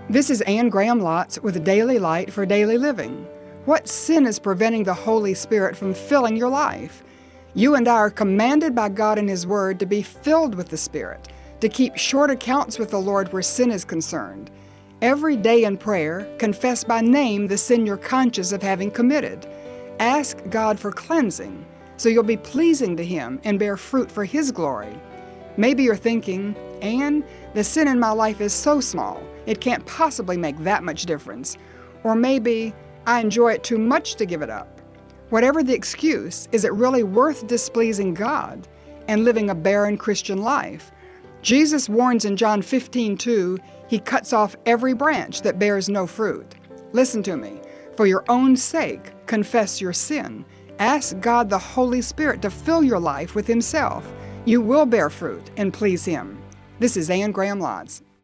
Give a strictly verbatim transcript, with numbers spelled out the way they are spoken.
This is Anne Graham Lotz with Daily Light for Daily Living. What sin is preventing the Holy Spirit from filling your life? You and I are commanded by God in His Word to be filled with the Spirit, to keep short accounts with the Lord where sin is concerned. Every day in prayer, confess by name the sin you're conscious of having committed. Ask God for cleansing, so you'll be pleasing to Him and bear fruit for His glory. Maybe you're thinking, Anne, the sin in my life is so small, it can't possibly make that much difference. Or maybe, I enjoy it too much to give it up. Whatever the excuse, is it really worth displeasing God and living a barren Christian life? Jesus warns in John fifteen two, He cuts off every branch that bears no fruit. Listen to me. For your own sake, confess your sin. Ask God the Holy Spirit to fill your life with Himself. You will bear fruit and please Him. This is Anne Graham Lotz.